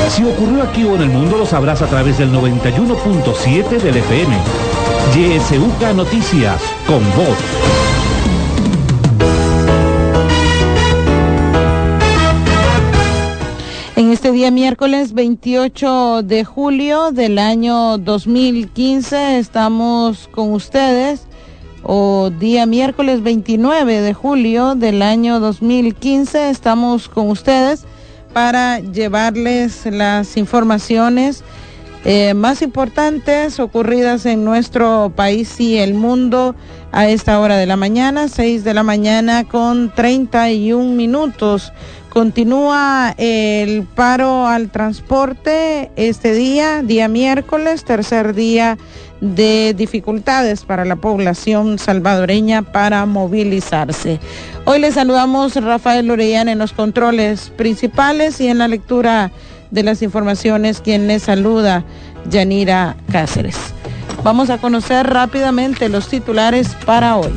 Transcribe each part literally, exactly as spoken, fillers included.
Si ocurrió aquí o en el mundo, lo sabrás a través del noventa y uno punto siete del F M. Y S U K Noticias, con voz. En este día miércoles veintiocho de julio del año dos mil quince estamos con ustedes, o día miércoles veintinueve de julio del año dos mil quince estamos con ustedes para llevarles las informaciones eh, más importantes ocurridas en nuestro país y el mundo a esta hora de la mañana, seis de la mañana con treinta y un minutos. Continúa el paro al transporte este día, día miércoles, tercer día de dificultades para la población salvadoreña para movilizarse. Hoy les saludamos Rafael Orellana en los controles principales y en la lectura de las informaciones quien les saluda, Yanira Cáceres. Vamos a conocer rápidamente los titulares para hoy.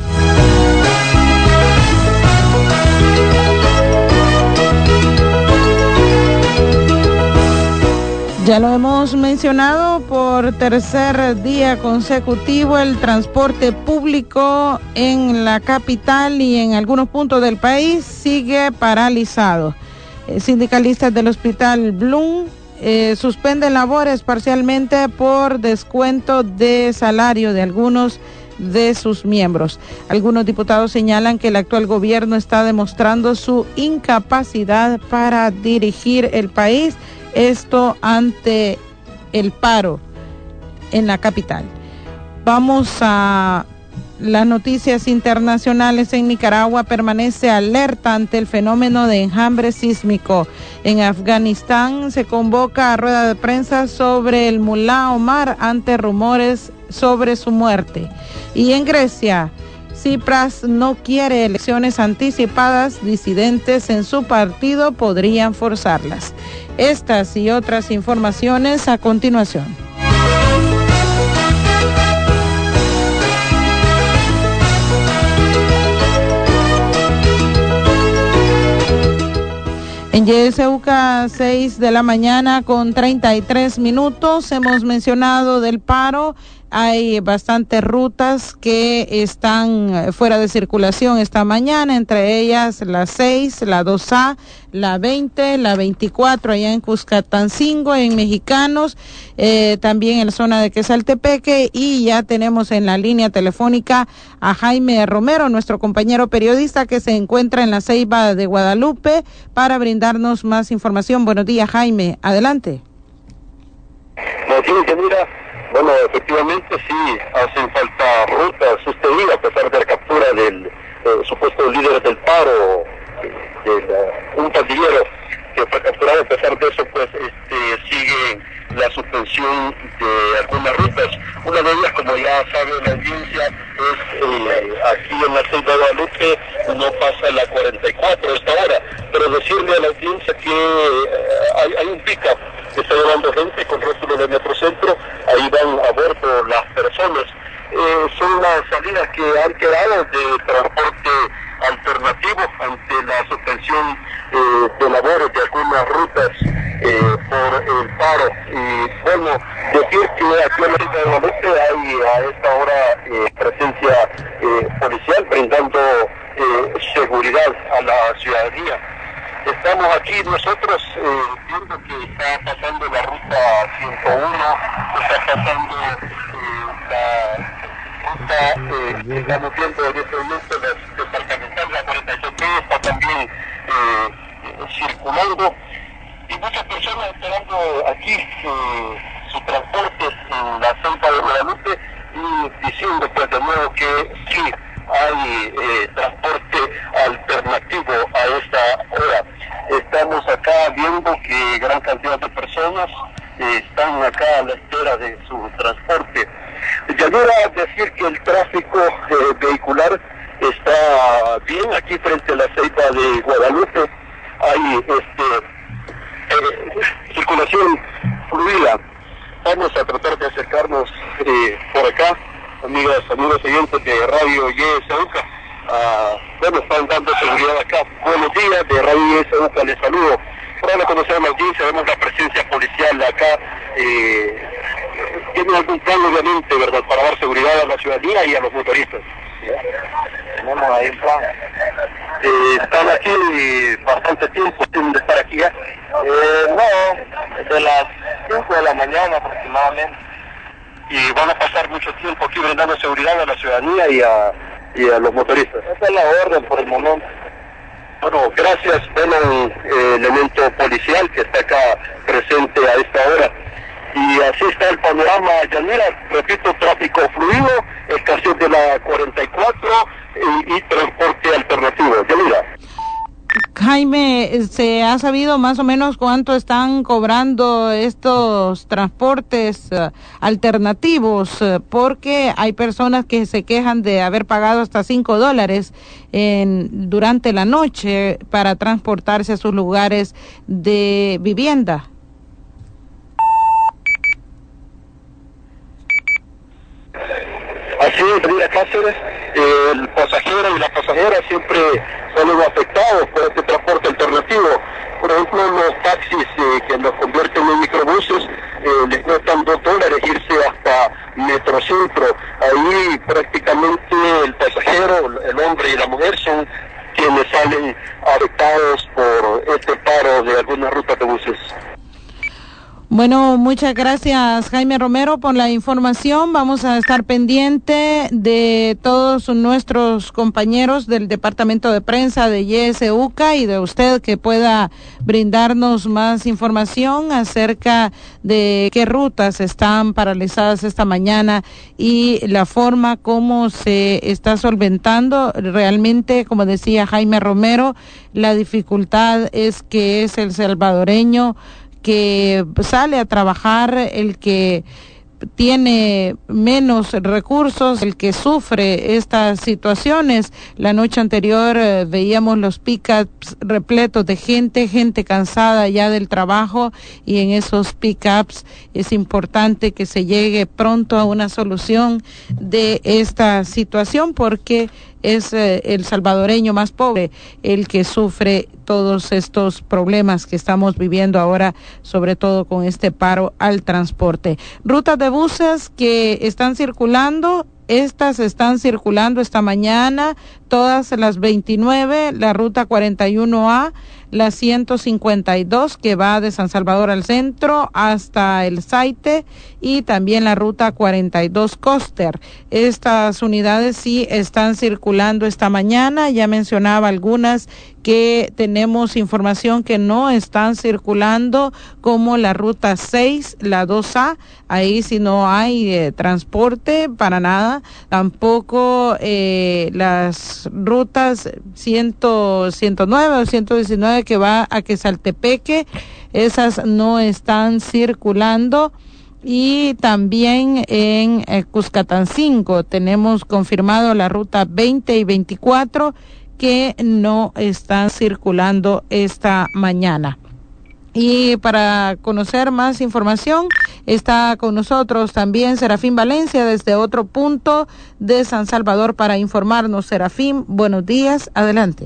Ya lo hemos mencionado, por tercer día consecutivo el transporte público en la capital y en algunos puntos del país sigue paralizado. Eh, sindicalistas del Hospital Bloom eh, suspenden labores parcialmente por descuento de salario de algunos de sus miembros. Algunos diputados señalan que el actual gobierno está demostrando su incapacidad para dirigir el país. Esto ante el paro en la capital. Vamos a las noticias internacionales. En Nicaragua permanece alerta ante el fenómeno de enjambre sísmico. En Afganistán se convoca a rueda de prensa sobre el mulá Omar ante rumores sobre su muerte. Y en Grecia, Tsipras no quiere elecciones anticipadas, disidentes en su partido podrían forzarlas. Estas y otras informaciones a continuación. En Y S U K, seis de la mañana con treinta y tres minutos, hemos mencionado del paro. Hay bastantes rutas que están fuera de circulación esta mañana, entre ellas la seis, la dos A, la veinte, la veinticuatro allá en Cuscatancingo, en Mexicanos, eh, también en la zona de Quesaltepeque, y ya tenemos en la línea telefónica a Jaime Romero, nuestro compañero periodista que se encuentra en la Ceiba de Guadalupe, para brindarnos más información. Buenos días, Jaime, adelante. Buenos días, Yanira. Bueno, efectivamente sí, hacen falta rutas sostenidas a pesar de la captura del eh, supuesto líder del paro, de la, un pandillero que fue capturado. A pesar de eso, pues este, sigue la suspensión de algunas rutas. Una de ellas, como ya sabe la audiencia, es eh, aquí en la Ceiba de Guadalupe, no pasa la cuarenta y cuatro a esta hora, pero decirle a la audiencia que eh, hay, hay un pick-up que está llevando gente con rótulo de Metrocentro, ahí van a bordo las personas. Eh, son las salidas que han quedado de transporte alternativo ante la suspensión eh, de labores de algunas rutas eh, por el paro. Y bueno, decir que aquí en la Ceiba de Guadalupe hay a esta hora eh, presencia eh, policial brindando eh, seguridad a la ciudadanía. Estamos aquí nosotros eh, viendo que está pasando la ruta ciento uno, está pasando eh, la ruta, eh, estamos viendo en este momento la departamental, la cuarenta y siete, está también eh, circulando, y muchas personas esperando aquí eh, sus transportes en la Ceiba de Guadalupe, y diciendo pues de nuevo que sí hay eh, transporte alternativo a esta hora. Estamos acá viendo que gran cantidad de personas eh, están acá a la espera de su transporte. Yanira, decir que el tráfico eh, vehicular está bien aquí frente a la Ceiba de Guadalupe. Hay este, eh, circulación fluida. Vamos a tratar de acercarnos eh, por acá, amigas, amigos oyentes de Radio Y S U K. Uh, bueno, están dando seguridad acá. Buenos días, de Radio Y S U K les saludo. Para conocer a la audiencia, vemos la presencia policial acá, eh, ¿tienen algún plan, obviamente, verdad, para dar seguridad a la ciudadanía y a los motoristas? Tenemos ahí un plan. Eh, ¿Están aquí bastante tiempo? ¿Tienen de estar aquí ya? Eh, no, desde las cinco de la mañana aproximadamente. Y van a pasar mucho tiempo aquí brindando seguridad a la ciudadanía y a, y a los motoristas. Esa es la orden por el momento. Bueno, gracias, bueno, eh, elemento policial que está acá presente a esta hora. Y así está el panorama, Yanira, repito, tráfico fluido, estación de la cuarenta y cuatro y, y transporte alternativo. Yanira. Jaime, ¿se ha sabido más o menos cuánto están cobrando estos transportes uh, alternativos? Uh, porque hay personas que se quejan de haber pagado hasta cinco dólares en, durante la noche para transportarse a sus lugares de vivienda. Así es, Yanira Cáceres, eh, el pasajero y la pasajera siempre salen afectados por este transporte alternativo. Por ejemplo, los taxis eh, que los convierten en microbuses eh, les cuestan dos dólares irse hasta Metrocentro. Ahí prácticamente el pasajero, el hombre y la mujer son quienes salen afectados por este paro de algunas rutas de buses. Bueno, muchas gracias, Jaime Romero, por la información. Vamos a estar pendiente de todos nuestros compañeros del Departamento de Prensa de Y S U C A y de usted que pueda brindarnos más información acerca de qué rutas están paralizadas esta mañana y la forma como se está solventando. Realmente, como decía Jaime Romero, la dificultad es que es el salvadoreño que sale a trabajar, el que tiene menos recursos, el que sufre estas situaciones. La noche anterior eh, veíamos los pick-ups repletos de gente, gente cansada ya del trabajo, y en esos pick-ups es importante que se llegue pronto a una solución de esta situación, porque es eh, el salvadoreño más pobre el que sufre todos estos problemas que estamos viviendo ahora, sobre todo con este paro al transporte. Rutas de buses que están circulando, estas están circulando esta mañana, todas las veintinueve, la ruta cuarenta y uno A, la ciento cincuenta y dos que va de San Salvador al centro hasta el Saite, y también la ruta cuarenta y dos Coster. Estas unidades sí están circulando esta mañana. Ya mencionaba algunas que tenemos información que no están circulando, como la ruta seis, la dos A, ahí sí no hay eh, transporte para nada. Tampoco eh, las rutas ciento, ciento nueve o ciento diecinueve que va a Quesaltepeque, esas no están circulando. Y también en eh, Cuscatancingo tenemos confirmado la ruta veinte y veinticuatro que no están circulando esta mañana. Y para conocer más información está con nosotros también Serafín Valencia desde otro punto de San Salvador para informarnos. Serafín, buenos días, adelante.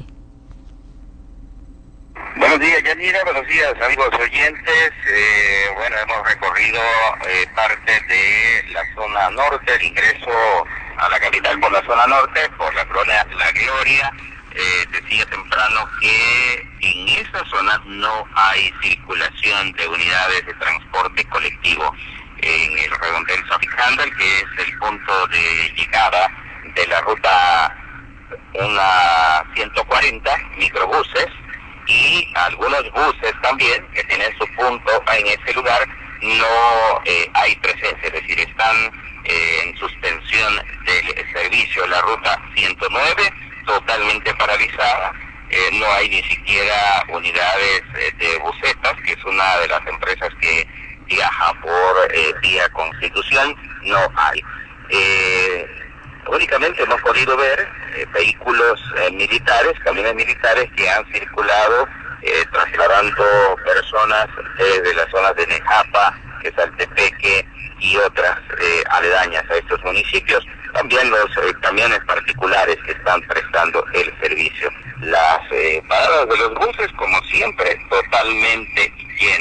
Buenos días, Yanira, buenos días, amigos oyentes. Eh, bueno, hemos recorrido eh, parte de la zona norte, el ingreso a la capital por la zona norte, por la colonia La Gloria. Eh, decía temprano que en esa zona no hay circulación de unidades de transporte colectivo. En el redondel Soficandel, que es el punto de llegada de la ruta una ciento cuarenta, microbuses, y algunos buses también que tienen su punto en ese lugar, no eh, hay presencia, es decir, están eh, en suspensión del servicio. La ruta ciento nueve totalmente paralizada, eh, no hay ni siquiera unidades eh, de busetas, que es una de las empresas que viaja por eh, vía Constitución, no hay. Eh, únicamente hemos podido ver eh, vehículos eh, militares, camiones militares que han circulado eh, trasladando personas desde las zonas de Nejapa, Quesaltepeque y otras eh, aledañas a estos municipios. También los eh, camiones particulares que están prestando el servicio. Las eh, paradas de los buses, como siempre, totalmente llenas.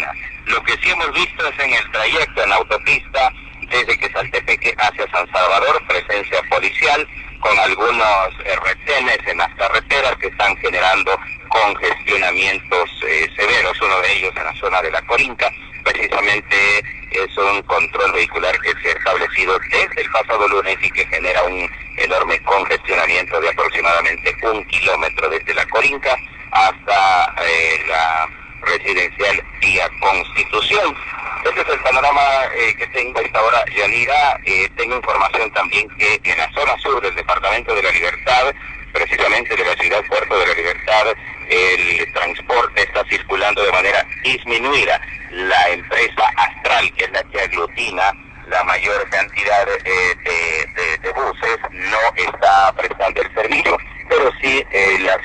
Lo que sí hemos visto es en el trayecto en autopista desde Quesaltepeque hacia San Salvador, presencia policial con algunos eh, retenes en las carreteras que están generando congestionamientos eh, severos, uno de ellos en la zona de La Corinca. Precisamente es un control vehicular que se ha establecido desde el pasado lunes y que genera un enorme congestionamiento de aproximadamente un kilómetro desde La Corinca hasta eh, la residencial Vía Constitución. Este es el panorama eh, que tengo a esta hora, Yanira. Eh, tengo información también que en la zona sur del Departamento de la Libertad, precisamente de la ciudad Puerto de la Libertad, el transporte está circulando de manera disminuida. La empresa Astral, que es la que aglutina la mayor cantidad eh, de, de, de buses, no está prestando el servicio, pero sí eh, las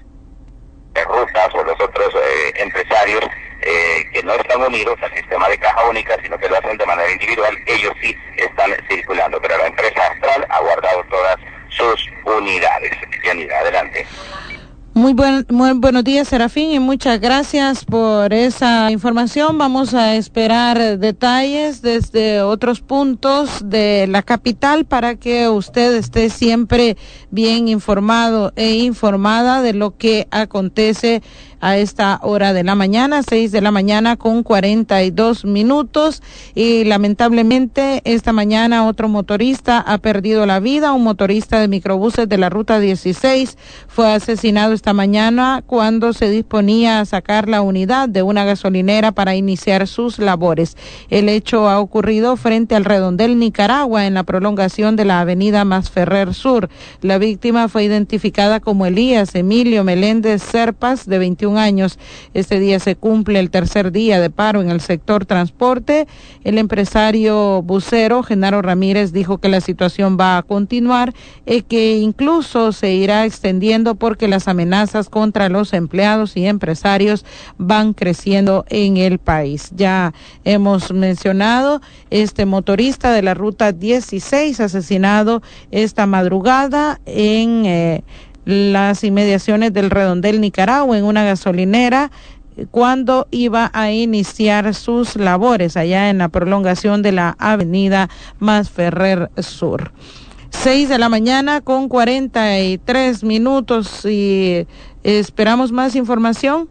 rutas o los otros eh, empresarios eh, que no están unidos al sistema de caja única, sino que lo hacen de manera individual, ellos sí están circulando, pero la empresa Astral ha guardado todas sus unidades. Yanira, adelante. Muy, buen, muy buenos días, Serafín, y muchas gracias por esa información. Vamos a esperar detalles desde otros puntos de la capital para que usted esté siempre bien informado e informada de lo que acontece a esta hora de la mañana, seis de la mañana con cuarenta y dos minutos, y lamentablemente esta mañana otro motorista ha perdido la vida. Un motorista de microbuses de la ruta dieciséis fue asesinado esta mañana cuando se disponía a sacar la unidad de una gasolinera para iniciar sus labores. El hecho ha ocurrido frente al Redondel Nicaragua, en la prolongación de la avenida Masferrer Sur. La víctima fue identificada como Elías Emilio Meléndez Serpas, de veintiún años. Este día se cumple el tercer día de paro en el sector transporte. El empresario bucero Genaro Ramírez dijo que la situación va a continuar y que incluso se irá extendiendo porque las amenazas contra los empleados y empresarios van creciendo en el país. Ya hemos mencionado este motorista de la ruta dieciséis asesinado esta madrugada en eh, las inmediaciones del Redondel Nicaragua, en una gasolinera, cuando iba a iniciar sus labores allá en la prolongación de la avenida Masferrer Sur. Seis de la mañana con cuarenta y tres minutos, y esperamos más información.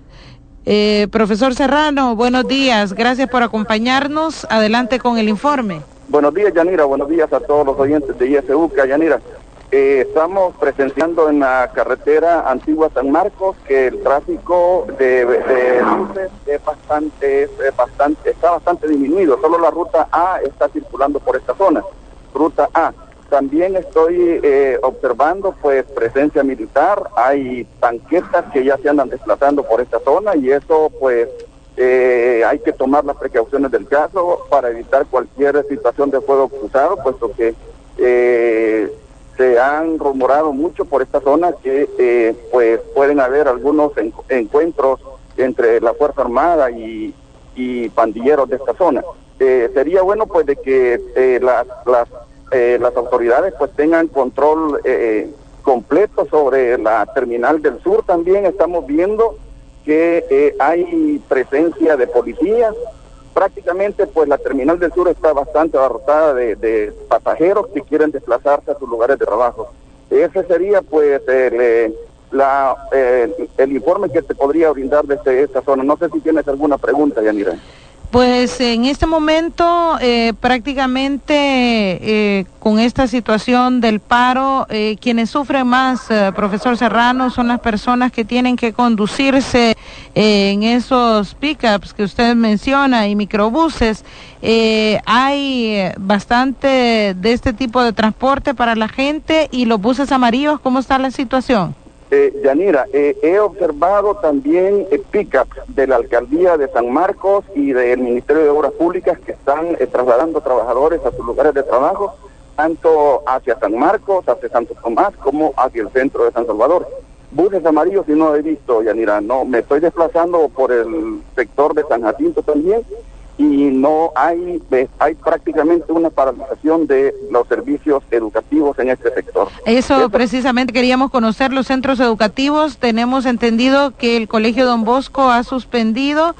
Eh, profesor Serrano, buenos días, gracias por acompañarnos. Adelante con el informe. Buenos días, Yanira, buenos días a todos los oyentes de I S U C A, Yanira. Eh, estamos presenciando en la carretera Antigua San Marcos que el tráfico de, de buses es bastante, es bastante, está bastante disminuido. Solo la ruta A está circulando por esta zona, ruta A. También estoy eh, observando pues presencia militar, hay tanquetas que ya se andan desplazando por esta zona, y eso pues eh, hay que tomar las precauciones del caso para evitar cualquier situación de fuego cruzado, puesto que eh, se han rumorado mucho por esta zona que eh, pues pueden haber algunos en, encuentros entre la Fuerza Armada y, y pandilleros de esta zona. Eh, sería bueno pues de que eh, las, las, eh, las autoridades pues tengan control eh, completo sobre la terminal del sur. También estamos viendo que eh, hay presencia de policías. Prácticamente pues la terminal del sur está bastante abarrotada de, de pasajeros que quieren desplazarse a sus lugares de trabajo. Ese sería pues el, la, eh, el informe que te podría brindar desde esta zona. No sé si tienes alguna pregunta, Yanira. Pues en este momento eh, prácticamente eh, con esta situación del paro, eh, quienes sufren más, eh, profesor Serrano, son las personas que tienen que conducirse eh, en esos pickups que usted menciona y microbuses. Eh, hay bastante de este tipo de transporte para la gente, y los buses amarillos, ¿cómo está la situación? Eh, Yanira, eh, he observado también eh, pick-ups de la Alcaldía de San Marcos y del Ministerio de Obras Públicas que están eh, trasladando trabajadores a sus lugares de trabajo, tanto hacia San Marcos, hacia Santo Tomás, como hacia el centro de San Salvador. Buses amarillos sí no he visto, Yanira, no, me estoy desplazando por el sector de San Jacinto también, y no hay, hay prácticamente una paralización de los servicios educativos en este sector. Eso, Eso precisamente queríamos conocer, los centros educativos. Tenemos entendido que el Colegio Don Bosco ha suspendido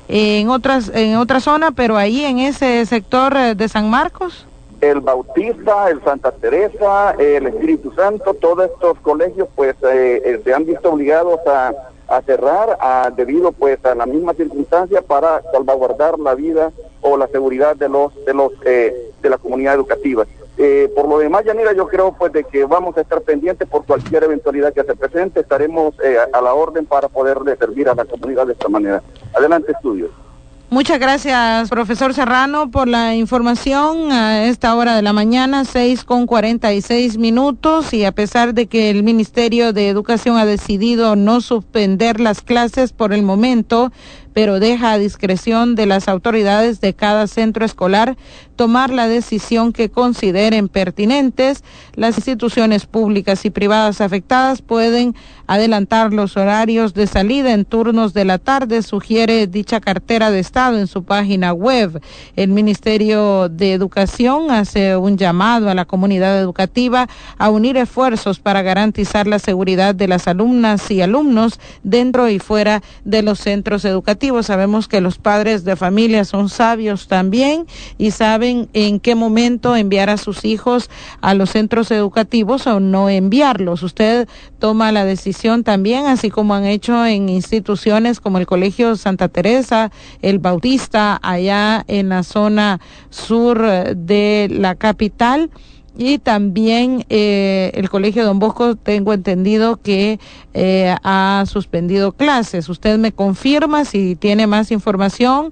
en otras, en otra zona, pero ahí en ese sector de San Marcos. El Bautista, el Santa Teresa, el Espíritu Santo, todos estos colegios pues eh, eh, se han visto obligados a, a cerrar a, debido pues a la misma circunstancia para salvaguardar la vida o la seguridad de los de los eh, de la comunidad educativa. Eh, por lo demás, Yanira, yo creo pues de que vamos a estar pendientes por cualquier eventualidad que se presente, estaremos eh, a la orden para poderle servir a la comunidad de esta manera. Adelante, estudios. Muchas gracias, profesor Serrano, por la información a esta hora de la mañana, seis con cuarenta y seis minutos, y a pesar de que el Ministerio de Educación ha decidido no suspender las clases por el momento, pero deja a discreción de las autoridades de cada centro escolar tomar la decisión que consideren pertinentes. Las instituciones públicas y privadas afectadas pueden adelantar los horarios de salida en turnos de la tarde, sugiere dicha cartera de Estado en su página web. El Ministerio de Educación hace un llamado a la comunidad educativa a unir esfuerzos para garantizar la seguridad de las alumnas y alumnos dentro y fuera de los centros educativos. Sabemos que los padres de familia son sabios también y saben en qué momento enviar a sus hijos a los centros educativos o no enviarlos. Usted toma la decisión también, así como han hecho en instituciones como el Colegio Santa Teresa, el Bautista, allá en la zona sur de la capital. Y también eh, el Colegio Don Bosco, tengo entendido que eh, ha suspendido clases. Usted me confirma si tiene más información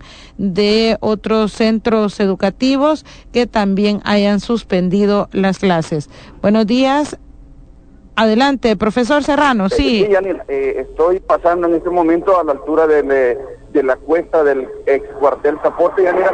de otros centros educativos que también hayan suspendido las clases. Buenos días. Adelante, profesor Serrano, sí. Sí, Yanil, eh, estoy pasando en este momento a la altura de, de, de la cuesta del ex cuartel Zapote, Yanira,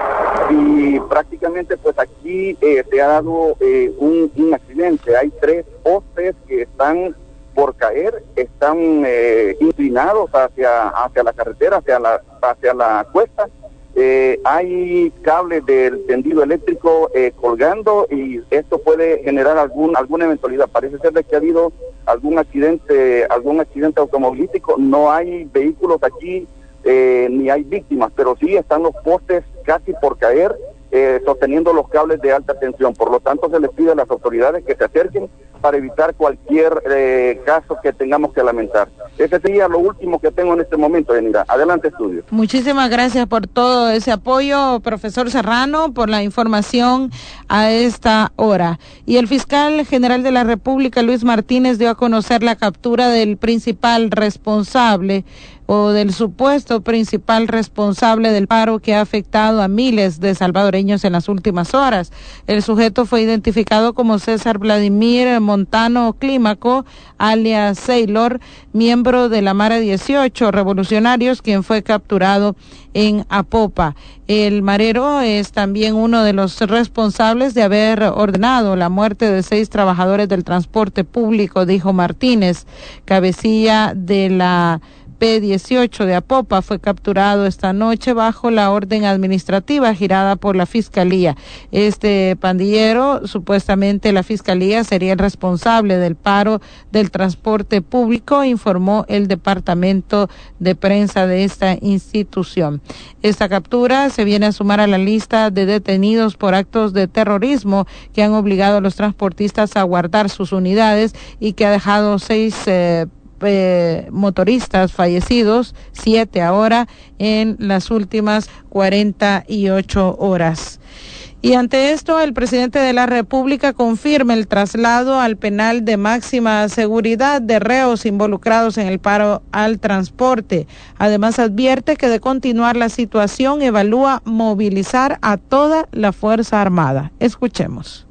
y prácticamente pues aquí eh, se ha dado eh, un, un accidente. Hay tres postes que están por caer, están eh, inclinados hacia, hacia la carretera, hacia la, hacia la cuesta. Eh, hay cables del tendido eléctrico eh, colgando y esto puede generar algún alguna eventualidad. Parece ser de que ha habido algún accidente, algún accidente automovilístico. No hay vehículos aquí eh, ni hay víctimas, pero sí están los postes casi por caer, eh, sosteniendo los cables de alta tensión. Por lo tanto, se les pide a las autoridades que se acerquen para evitar cualquier eh, caso que tengamos que lamentar. Ese sería lo último que tengo en este momento, Yanira. Adelante, estudio. Muchísimas gracias por todo ese apoyo, profesor Serrano, por la información a esta hora. Y el fiscal general de la República, Luis Martínez, dio a conocer la captura del principal responsable o del supuesto principal responsable del paro que ha afectado a miles de salvadoreños en las últimas horas. El sujeto fue identificado como César Vladimir Montano Clímaco, alias Sailor, miembro de la Mara dieciocho Revolucionarios, quien fue capturado en Apopa. El marero es también uno de los responsables de haber ordenado la muerte de seis trabajadores del transporte público, dijo Martínez. Cabecilla de la P dieciocho de Apopa fue capturado esta noche bajo la orden administrativa girada por la Fiscalía. Este pandillero, supuestamente la Fiscalía, sería el responsable del paro del transporte público, informó el Departamento de Prensa de esta institución. Esta captura se viene a sumar a la lista de detenidos por actos de terrorismo que han obligado a los transportistas a guardar sus unidades y que ha dejado seis eh, Eh, motoristas fallecidos, siete ahora en las últimas cuarenta y ocho horas. Y ante esto, el presidente de la República confirma el traslado al penal de máxima seguridad de reos involucrados en el paro al transporte. Además, advierte que de continuar la situación, evalúa movilizar a toda la Fuerza Armada. Escuchemos.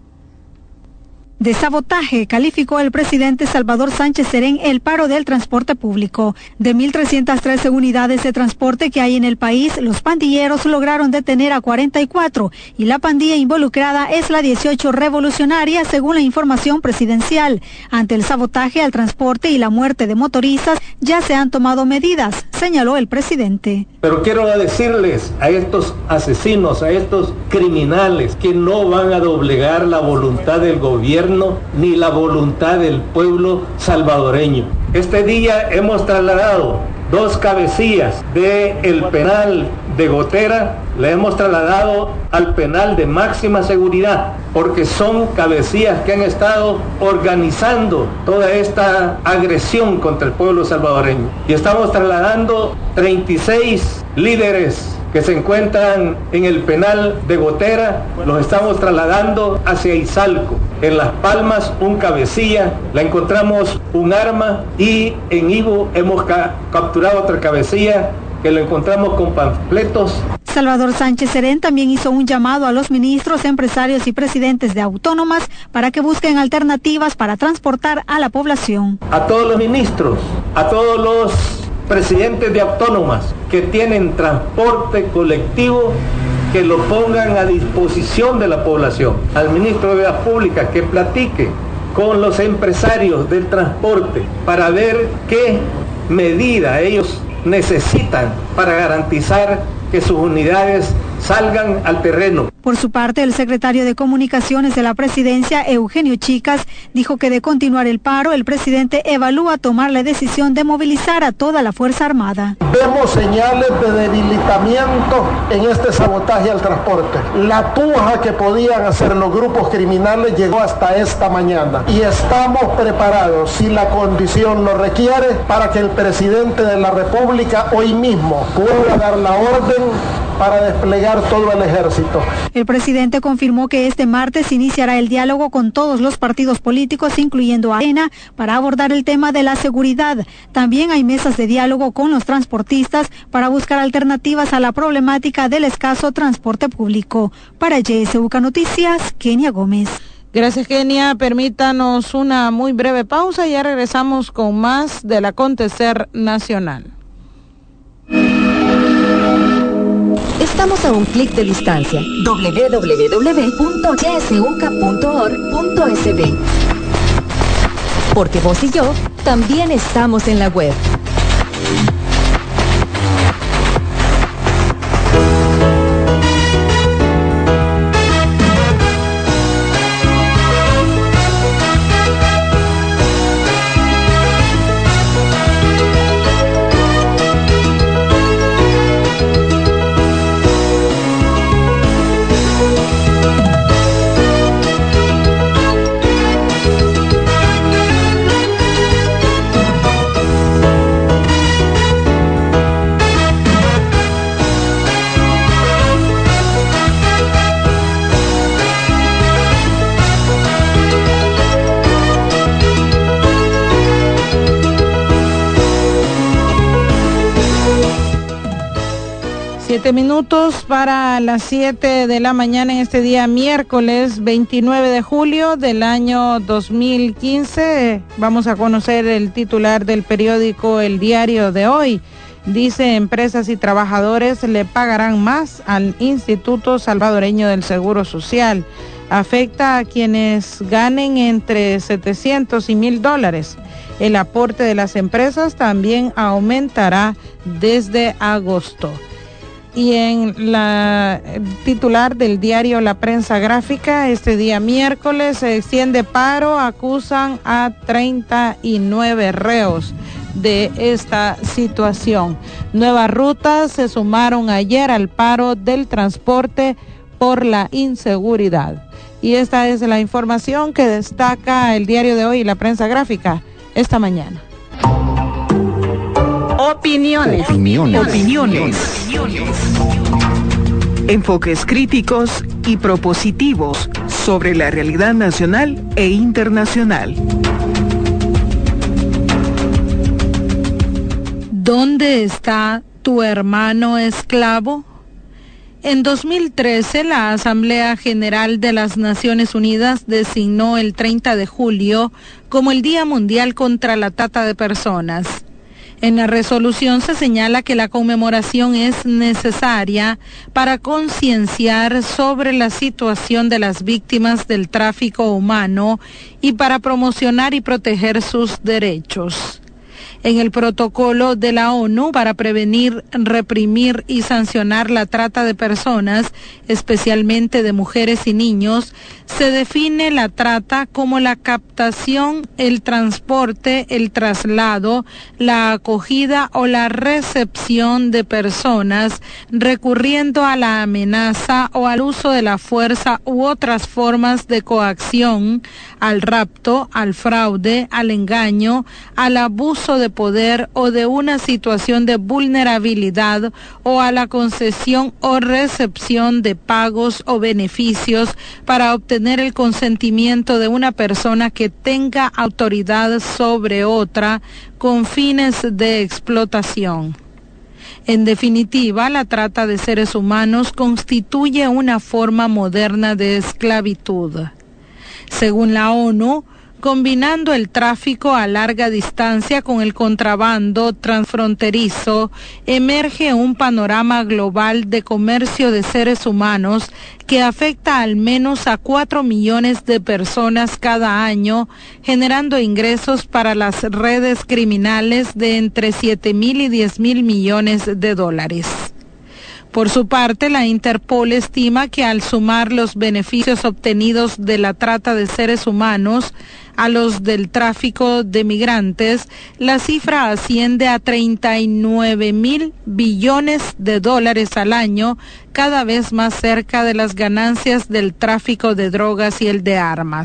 De sabotaje calificó el presidente Salvador Sánchez Serén el paro del transporte público. De mil trescientas trece unidades de transporte que hay en el país, los pandilleros lograron detener a cuarenta y cuatro y la pandilla involucrada es la dieciocho Revolucionaria, según la información presidencial. Ante el sabotaje al transporte y la muerte de motoristas, ya se han tomado medidas, señaló el presidente. Pero quiero decirles a estos asesinos, a estos criminales, que no van a doblegar la voluntad del gobierno ni la voluntad del pueblo salvadoreño. Este día hemos trasladado dos cabecillas del penal de Gotera le hemos trasladado al penal de máxima seguridad, porque son cabecillas que han estado organizando toda esta agresión contra el pueblo salvadoreño. Y estamos trasladando treinta y seis líderes que se encuentran en el penal de Gotera, los estamos trasladando hacia Izalco. En Las Palmas, un cabecilla, la encontramos un arma, y en Ibo hemos ca- capturado otra cabecilla que lo encontramos con panfletos. Salvador Sánchez Serén también hizo un llamado a los ministros, empresarios y presidentes de autónomas para que busquen alternativas para transportar a la población. A todos los ministros, a todos los presidentes de autónomas que tienen transporte colectivo, que lo pongan a disposición de la población. Al ministro de Obras Públicas que platique con los empresarios del transporte para ver qué medida ellos necesitan para garantizar que sus unidades salgan al terreno. Por su parte, el secretario de Comunicaciones de la Presidencia, Eugenio Chicas, dijo que de continuar el paro, el presidente evalúa tomar la decisión de movilizar a toda la Fuerza Armada. Vemos señales de debilitamiento en este sabotaje al transporte. La puja que podían hacer los grupos criminales llegó hasta esta mañana y estamos preparados, si la condición lo requiere, para que el presidente de la República hoy mismo pueda dar la orden para desplegar todo el ejército. El presidente confirmó que este martes iniciará el diálogo con todos los partidos políticos, incluyendo a Arena, para abordar el tema de la seguridad. También hay mesas de diálogo con los transportistas para buscar alternativas a la problemática del escaso transporte público. Para Y S U K Noticias, Kenia Gómez. Gracias, Kenia. Permítanos una muy breve pausa y ya regresamos con más del acontecer nacional. Estamos a un clic de distancia. doble u doble u doble u punto y s u k punto org punto s b. Porque vos y yo también estamos en la web. Siete minutos para las siete de la mañana en este día miércoles veintinueve de julio del año dos mil quince. Vamos a conocer el titular del periódico El Diario de hoy. Dice: empresas y trabajadores le pagarán más al Instituto Salvadoreño del Seguro Social. Afecta a quienes ganen entre setecientos y mil dólares. El aporte de las empresas también aumentará desde agosto. Y en la titular del diario La Prensa Gráfica, este día miércoles se extiende paro, acusan a treinta y nueve reos de esta situación. Nuevas rutas se sumaron ayer al paro del transporte por la inseguridad. Y esta es la información que destaca el diario de hoy y La Prensa Gráfica esta mañana. Opiniones. Opiniones. Opiniones. Enfoques críticos y propositivos sobre la realidad nacional e internacional. ¿Dónde está tu hermano esclavo? En dos mil trece, la Asamblea General de las Naciones Unidas designó el treinta de julio como el Día Mundial contra la Trata de Personas. En la resolución se señala que la conmemoración es necesaria para concienciar sobre la situación de las víctimas del tráfico humano y para promocionar y proteger sus derechos. En el protocolo de la ONU para prevenir, reprimir y sancionar la trata de personas, especialmente de mujeres y niños, se define la trata como la captación, el transporte, el traslado, la acogida o la recepción de personas recurriendo a la amenaza o al uso de la fuerza u otras formas de coacción, al rapto, al fraude, al engaño, al abuso de poder o de una situación de vulnerabilidad o a la concesión o recepción de pagos o beneficios para obtener el consentimiento de una persona que tenga autoridad sobre otra con fines de explotación. En definitiva, la trata de seres humanos constituye una forma moderna de esclavitud. Según la ONU, combinando el tráfico a larga distancia con el contrabando transfronterizo, emerge un panorama global de comercio de seres humanos que afecta al menos a cuatro millones de personas cada año, generando ingresos para las redes criminales de entre siete mil y diez mil millones de dólares. Por su parte, la Interpol estima que al sumar los beneficios obtenidos de la trata de seres humanos a los del tráfico de migrantes, la cifra asciende a treinta y nueve mil billones de dólares al año, cada vez más cerca de las ganancias del tráfico de drogas y el de armas.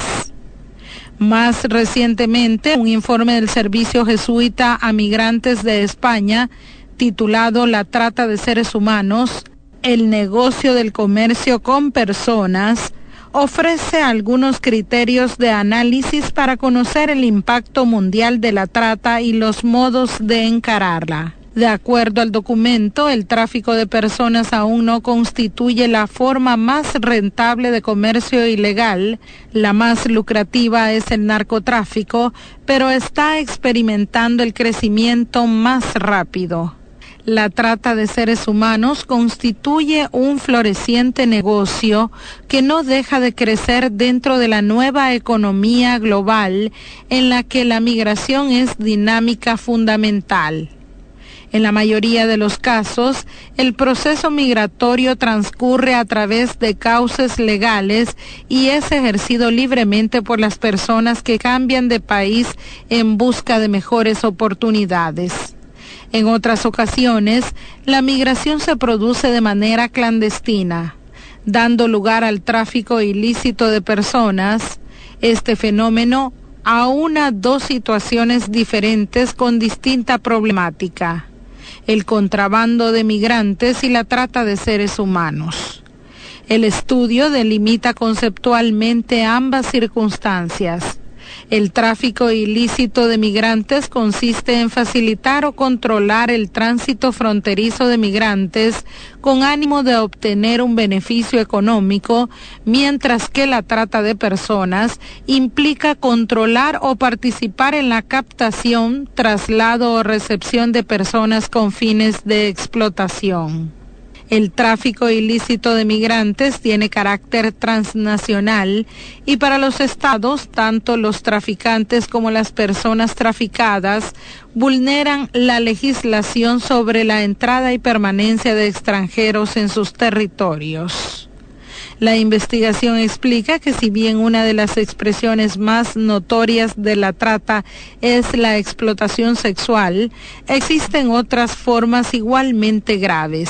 Más recientemente, un informe del Servicio Jesuita a Migrantes de España, titulado La trata de seres humanos, el negocio del comercio con personas, ofrece algunos criterios de análisis para conocer el impacto mundial de la trata y los modos de encararla. De acuerdo al documento, el tráfico de personas aún no constituye la forma más rentable de comercio ilegal. La más lucrativa es el narcotráfico, pero está experimentando el crecimiento más rápido. La trata de seres humanos constituye un floreciente negocio que no deja de crecer dentro de la nueva economía global en la que la migración es dinámica fundamental. En la mayoría de los casos, el proceso migratorio transcurre a través de cauces legales y es ejercido libremente por las personas que cambian de país en busca de mejores oportunidades. En otras ocasiones, la migración se produce de manera clandestina, dando lugar al tráfico ilícito de personas. Este fenómeno aúna dos situaciones diferentes con distinta problemática: el contrabando de migrantes y la trata de seres humanos. El estudio delimita conceptualmente ambas circunstancias. El tráfico ilícito de migrantes consiste en facilitar o controlar el tránsito fronterizo de migrantes con ánimo de obtener un beneficio económico, mientras que la trata de personas implica controlar o participar en la captación, traslado o recepción de personas con fines de explotación. El tráfico ilícito de migrantes tiene carácter transnacional y para los estados, tanto los traficantes como las personas traficadas vulneran la legislación sobre la entrada y permanencia de extranjeros en sus territorios. La investigación explica que si bien una de las expresiones más notorias de la trata es la explotación sexual, existen otras formas igualmente graves.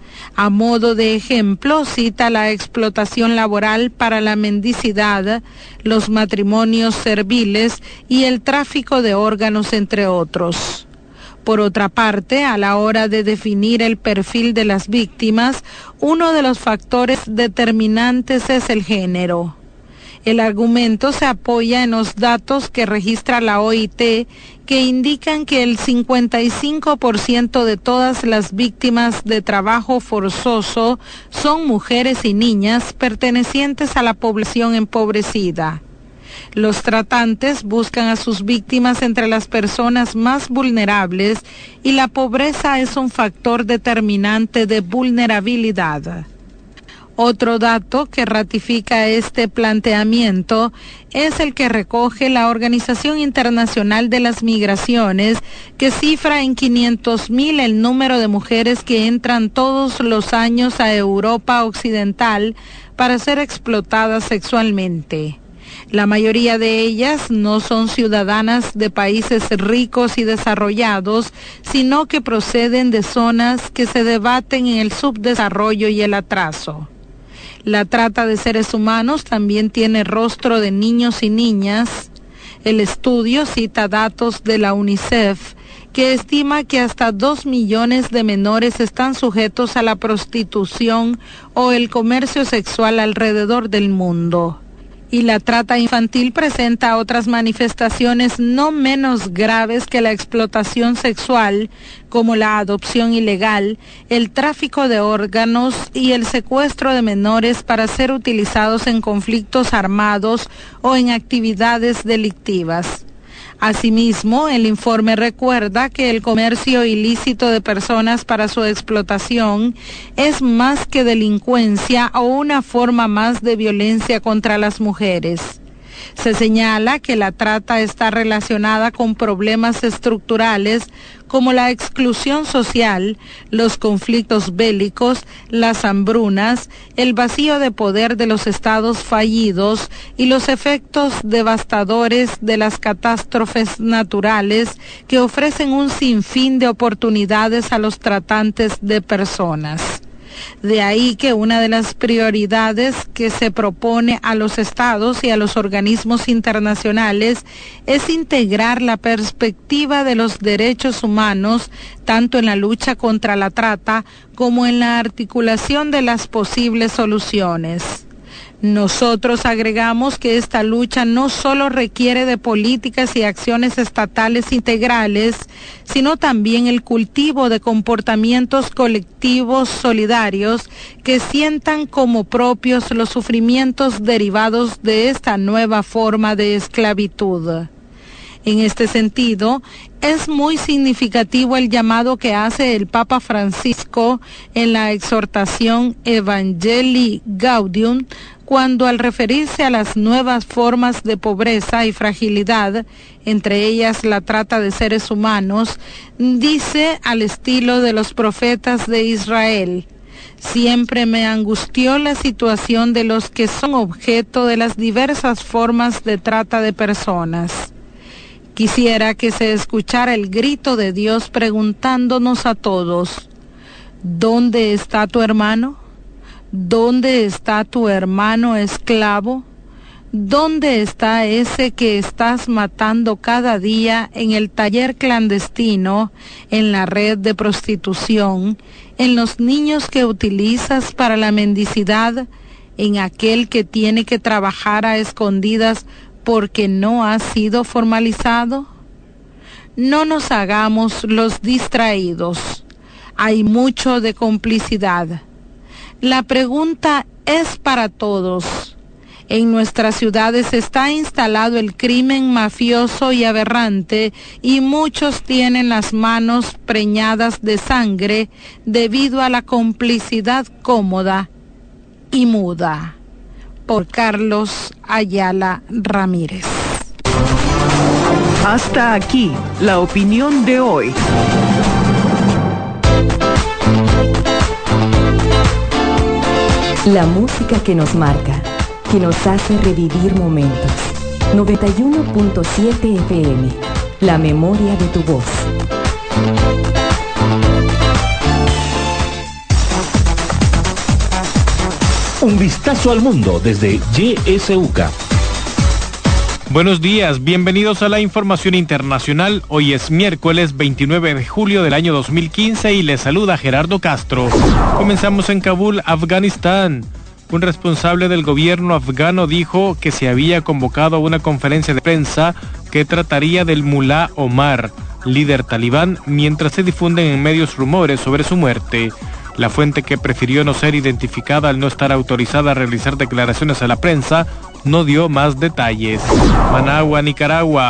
A modo de ejemplo, cita la explotación laboral para la mendicidad, los matrimonios serviles y el tráfico de órganos, entre otros. Por otra parte, a la hora de definir el perfil de las víctimas, uno de los factores determinantes es el género. El argumento se apoya en los datos que registra la O I T, que indican que el cincuenta y cinco por ciento de todas las víctimas de trabajo forzoso son mujeres y niñas pertenecientes a la población empobrecida. Los tratantes buscan a sus víctimas entre las personas más vulnerables y la pobreza es un factor determinante de vulnerabilidad. Otro dato que ratifica este planteamiento es el que recoge la Organización Internacional de las Migraciones, que cifra en quinientos mil el número de mujeres que entran todos los años a Europa Occidental para ser explotadas sexualmente. La mayoría de ellas no son ciudadanas de países ricos y desarrollados, sino que proceden de zonas que se debaten en el subdesarrollo y el atraso. La trata de seres humanos también tiene rostro de niños y niñas. El estudio cita datos de la UNICEF, que estima que hasta dos millones de menores están sujetos a la prostitución o el comercio sexual alrededor del mundo. Y la trata infantil presenta otras manifestaciones no menos graves que la explotación sexual, como la adopción ilegal, el tráfico de órganos y el secuestro de menores para ser utilizados en conflictos armados o en actividades delictivas. Asimismo, el informe recuerda que el comercio ilícito de personas para su explotación es más que delincuencia o una forma más de violencia contra las mujeres. Se señala que la trata está relacionada con problemas estructurales como la exclusión social, los conflictos bélicos, las hambrunas, el vacío de poder de los estados fallidos y los efectos devastadores de las catástrofes naturales que ofrecen un sinfín de oportunidades a los tratantes de personas. De ahí que una de las prioridades que se propone a los estados y a los organismos internacionales es integrar la perspectiva de los derechos humanos tanto en la lucha contra la trata como en la articulación de las posibles soluciones. Nosotros agregamos que esta lucha no solo requiere de políticas y acciones estatales integrales, sino también el cultivo de comportamientos colectivos solidarios que sientan como propios los sufrimientos derivados de esta nueva forma de esclavitud. En este sentido, es muy significativo el llamado que hace el Papa Francisco en la exhortación Evangelii Gaudium, cuando al referirse a las nuevas formas de pobreza y fragilidad, entre ellas la trata de seres humanos, dice al estilo de los profetas de Israel: siempre me angustió la situación de los que son objeto de las diversas formas de trata de personas. Quisiera que se escuchara el grito de Dios preguntándonos a todos: ¿dónde está tu hermano? ¿Dónde está tu hermano esclavo? ¿Dónde está ese que estás matando cada día en el taller clandestino, en la red de prostitución, en los niños que utilizas para la mendicidad, en aquel que tiene que trabajar a escondidas porque no ha sido formalizado? No nos hagamos los distraídos. Hay mucho de complicidad. La pregunta es para todos. En nuestras ciudades está instalado el crimen mafioso y aberrante, y muchos tienen las manos preñadas de sangre debido a la complicidad cómoda y muda. Por Carlos Ayala Ramírez. Hasta aquí la opinión de hoy. La música que nos marca, que nos hace revivir momentos. noventa y uno punto siete F M, la memoria de tu voz. Un vistazo al mundo desde Y S U K. Buenos días, bienvenidos a la información internacional. Hoy es miércoles veintinueve de julio del año dos mil quince y les saluda Gerardo Castro. Comenzamos en Kabul, Afganistán. Un responsable del gobierno afgano dijo que se había convocado a una conferencia de prensa que trataría del mulá Omar, líder talibán, mientras se difunden en medios rumores sobre su muerte. La fuente, que prefirió no ser identificada al no estar autorizada a realizar declaraciones a la prensa, no dio más detalles. Managua, Nicaragua.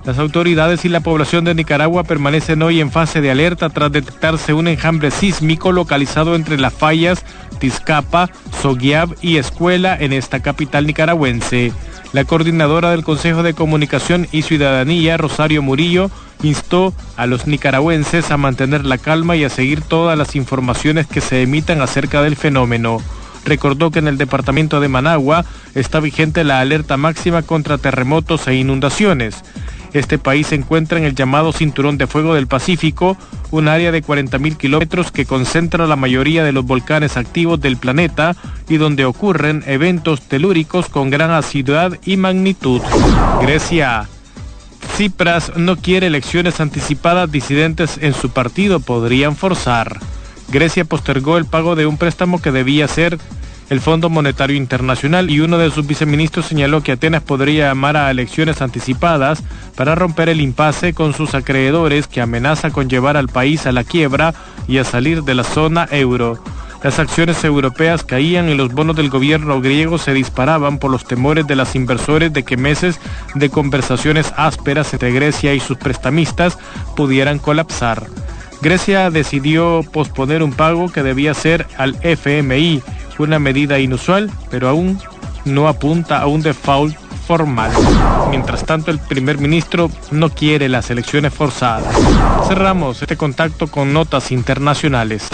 Las autoridades y la población de Nicaragua permanecen hoy en fase de alerta tras detectarse un enjambre sísmico localizado entre Las Fallas, Tizcapa, Soguiab y Escuela en esta capital nicaragüense. La coordinadora del Consejo de Comunicación y Ciudadanía, Rosario Murillo, instó a los nicaragüenses a mantener la calma y a seguir todas las informaciones que se emitan acerca del fenómeno. Recordó que en el departamento de Managua está vigente la alerta máxima contra terremotos e inundaciones. Este país se encuentra en el llamado Cinturón de Fuego del Pacífico, un área de cuarenta mil kilómetros que concentra la mayoría de los volcanes activos del planeta y donde ocurren eventos telúricos con gran asiduidad y magnitud. Grecia. Tsipras no quiere elecciones anticipadas, disidentes en su partido podrían forzar. Grecia postergó el pago de un préstamo que debía ser el Fondo Monetario Internacional y uno de sus viceministros señaló que Atenas podría llamar a elecciones anticipadas para romper el impasse con sus acreedores que amenaza con llevar al país a la quiebra y a salir de la zona euro. Las acciones europeas caían y los bonos del gobierno griego se disparaban por los temores de los inversores de que meses de conversaciones ásperas entre Grecia y sus prestamistas pudieran colapsar. Grecia decidió posponer un pago que debía ser al F M I, una medida inusual, pero aún no apunta a un default formal. Mientras tanto, el primer ministro no quiere las elecciones forzadas. Cerramos este contacto con notas internacionales.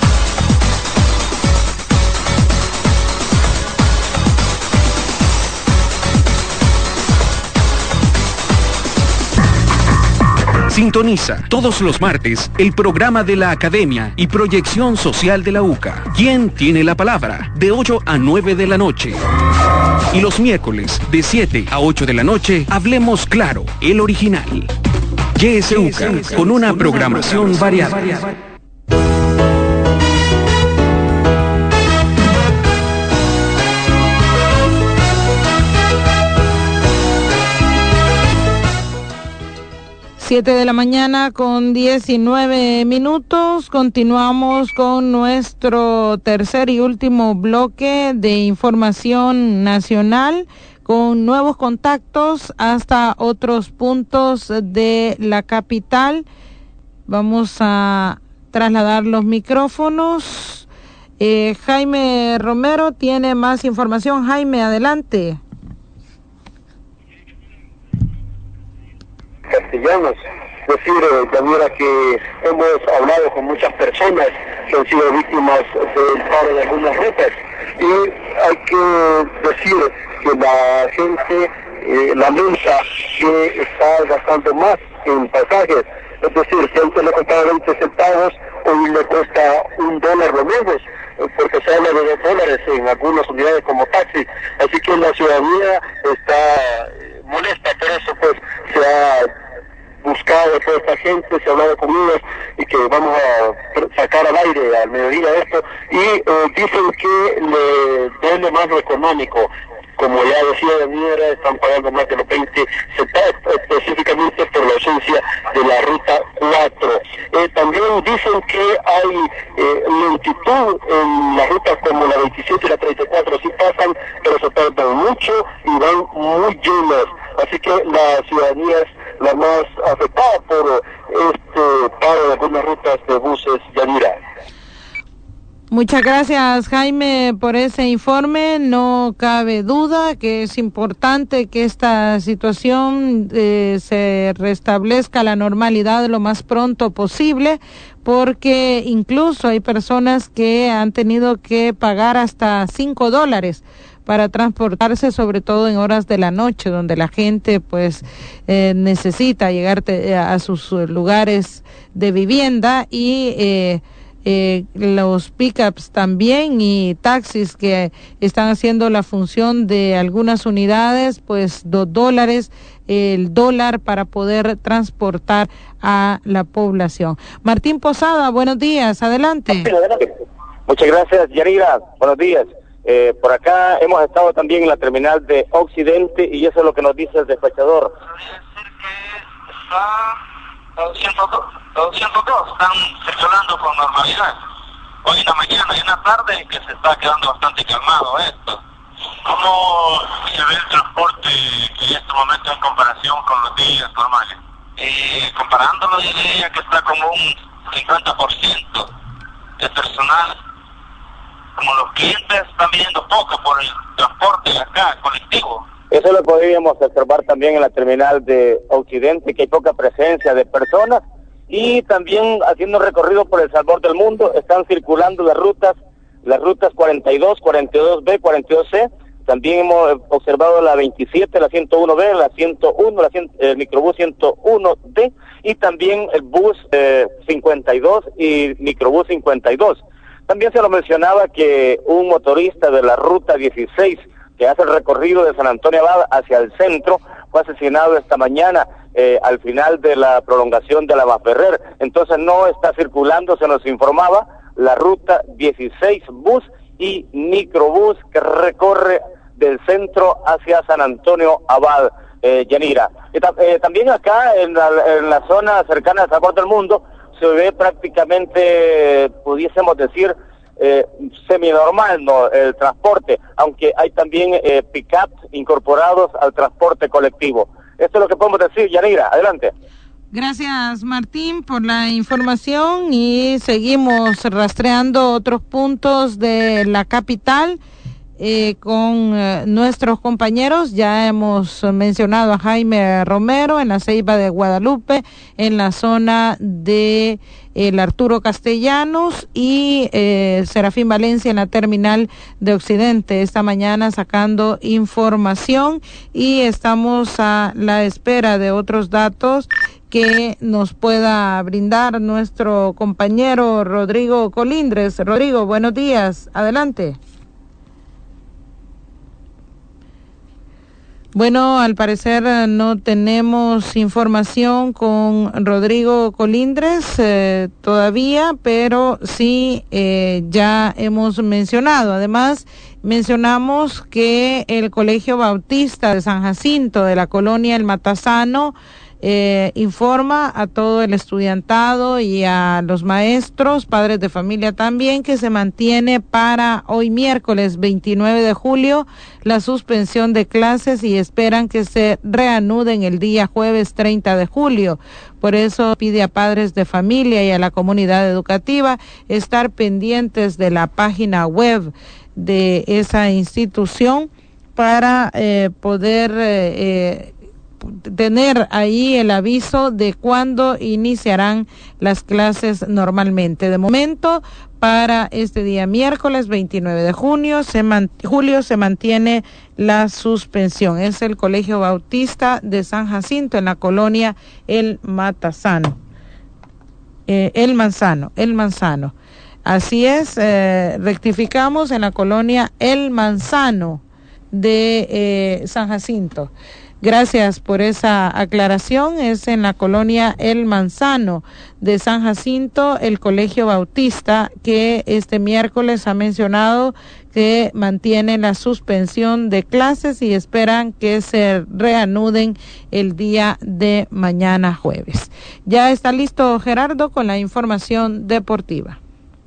Sintoniza todos los martes el programa de la Academia y Proyección Social de la U C A. ¿Quién tiene la palabra? De ocho a nueve de la noche. Y los miércoles, de siete a ocho de la noche, Hablemos Claro, el original. Y S U C A, con una programación variada. Siete de la mañana con diecinueve minutos. Continuamos con nuestro tercer y último bloque de información nacional con nuevos contactos hasta otros puntos de la capital. Vamos a trasladar los micrófonos. Eh, Jaime Romero tiene más información. Jaime, adelante. Castellanos, decir, Daniela, que hemos hablado con muchas personas que han sido víctimas del paro de algunas rutas y hay que decir que la gente eh, lamenta que está gastando más en pasajes, es decir, que antes le costaba veinte centavos, hoy le cuesta un dólar lo menos, porque se habla de dos dólares en algunas unidades como taxi, así que la ciudadanía está eh, molesta, por eso pues se ha buscado a toda esta gente, se ha hablado con ellos y que vamos a sacar al aire al mediodía esto y eh, dicen que le duele más lo económico. Como ya decía Daniela, están pagando más de los veinte centavos, específicamente por la ausencia de la ruta cuatro. Eh, también dicen que hay eh, lentitud en las rutas como la veintisiete y la treinta y cuatro, sí pasan, pero se tardan mucho y van muy llenas. Así que la ciudadanía es la más afectada por este paro de algunas rutas de buses, Yanira. Muchas gracias, Jaime, por ese informe. No cabe duda que es importante que esta situación eh, se restablezca la normalidad lo más pronto posible, porque incluso hay personas que han tenido que pagar hasta cinco dólares para transportarse, sobre todo en horas de la noche, donde la gente pues eh, necesita llegar te, a sus lugares de vivienda y eh, Eh, los pickups también y taxis que están haciendo la función de algunas unidades, pues dos dólares el dólar para poder transportar a la población. Martín Posada, buenos días, adelante. Muchas gracias, Yarira, buenos días. Eh, por acá hemos estado también en la terminal de Occidente y eso es lo que nos dice el despachador. doscientos dos están circulando con normalidad. Hoy en la mañana y en la tarde que se está quedando bastante calmado esto. ¿Cómo se ve el transporte en este momento en comparación con los días normales? Eh, comparándolo, diría que está como un cincuenta por ciento de personal. Como los clientes están viniendo poco por el transporte acá, colectivo. Eso lo podríamos observar también en la terminal de Occidente, que hay poca presencia de personas, y también haciendo recorrido por el Salvador del Mundo, están circulando las rutas, las rutas cuarenta y dos, cuarenta y dos B, cuarenta y dos C. También hemos observado la veintisiete, la ciento uno B, la ciento uno, la cien, el microbús ciento uno D, y también el bus eh, cincuenta y dos y microbús cincuenta y dos. También se lo mencionaba que un motorista de la ruta dieciséis, que hace el recorrido de San Antonio Abad hacia el centro, fue asesinado esta mañana eh, al final de la prolongación de la Baferrer. Entonces no está circulando, se nos informaba, la ruta dieciséis bus y microbús que recorre del centro hacia San Antonio Abad, eh, Yanira. Y ta eh, también acá en la, en la zona cercana al Salvador del Mundo se ve prácticamente, pudiésemos decir, eh, seminormal, ¿no?, el transporte, aunque hay también eh, pick-ups incorporados al transporte colectivo. Esto es lo que podemos decir, Yanira. Adelante. Gracias, Martín, por la información, y seguimos rastreando otros puntos de la capital eh, con eh, nuestros compañeros. Ya hemos mencionado a Jaime Romero en la Ceiba de Guadalupe, en la zona de el Arturo Castellanos, y eh, Serafín Valencia en la terminal de Occidente esta mañana sacando información, y estamos a la espera de otros datos que nos pueda brindar nuestro compañero Rodrigo Colindres. Rodrigo, buenos días, adelante. Bueno, al parecer no tenemos información con Rodrigo Colindres eh, todavía, pero sí eh, ya hemos mencionado. Además, mencionamos que el Colegio Bautista de San Jacinto de la colonia El Matasano Eh, informa a todo el estudiantado y a los maestros, padres de familia también, que se mantiene para hoy miércoles veintinueve de julio la suspensión de clases, y esperan que se reanuden el día jueves treinta de julio. Por eso pide a padres de familia y a la comunidad educativa estar pendientes de la página web de esa institución para eh, poder eh, eh, tener ahí el aviso de cuándo iniciarán las clases normalmente. De momento, para este día miércoles veintinueve de junio, se man, julio se mantiene la suspensión. Es el Colegio Bautista de San Jacinto en la colonia El Matasano. Eh, El Manzano, El Manzano. Así es, eh, rectificamos, en la colonia El Manzano de eh, San Jacinto. Gracias por esa aclaración. Es en la colonia El Manzano de San Jacinto, el Colegio Bautista, que este miércoles ha mencionado que mantiene la suspensión de clases y esperan que se reanuden el día de mañana jueves. Ya está listo Gerardo con la información deportiva.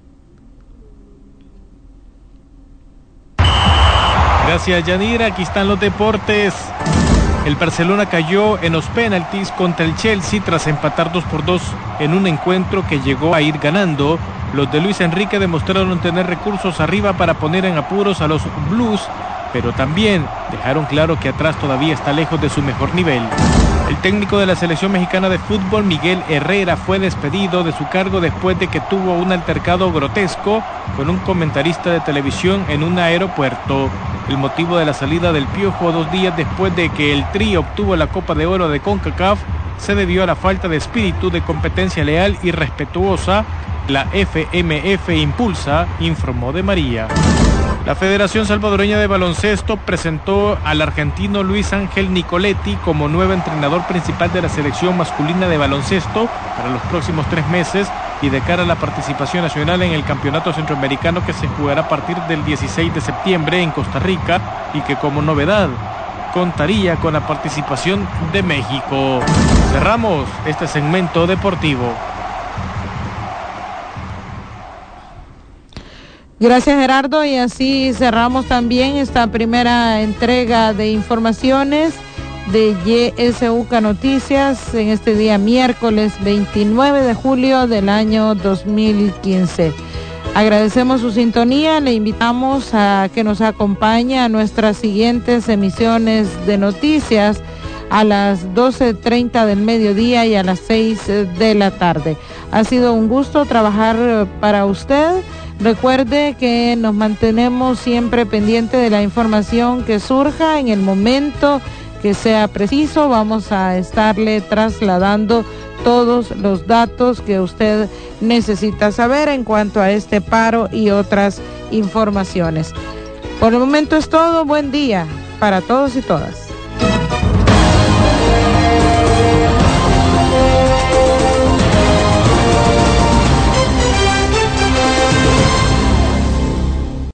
Gracias, Yanira. Aquí están los deportes. El Barcelona cayó en los penaltis contra el Chelsea tras empatar dos por dos en un encuentro que llegó a ir ganando. Los de Luis Enrique demostraron tener recursos arriba para poner en apuros a los Blues, pero también dejaron claro que atrás todavía está lejos de su mejor nivel. El técnico de la selección mexicana de fútbol, Miguel Herrera, fue despedido de su cargo después de que tuvo un altercado grotesco con un comentarista de televisión en un aeropuerto. El motivo de la salida del Piojo dos días después de que el Tri obtuvo la Copa de Oro de CONCACAF se debió a la falta de espíritu de competencia leal y respetuosa. La F M F impulsa, informó de María. La Federación Salvadoreña de Baloncesto presentó al argentino Luis Ángel Nicoletti como nuevo entrenador principal de la selección masculina de baloncesto para los próximos tres meses y de cara a la participación nacional en el Campeonato Centroamericano que se jugará a partir del dieciséis de septiembre en Costa Rica, y que como novedad contaría con la participación de México. Cerramos este segmento deportivo. Gracias, Gerardo, y así cerramos también esta primera entrega de informaciones de Y S U K Noticias en este día miércoles veintinueve de julio del año dos mil quince. Agradecemos su sintonía, le invitamos a que nos acompañe a nuestras siguientes emisiones de noticias a las doce treinta del mediodía y a las seis de la tarde. Ha sido un gusto trabajar para usted. Recuerde que nos mantenemos siempre pendientes de la información que surja en el momento que sea preciso. Vamos a estarle trasladando todos los datos que usted necesita saber en cuanto a este paro y otras informaciones. Por el momento es todo. Buen día para todos y todas.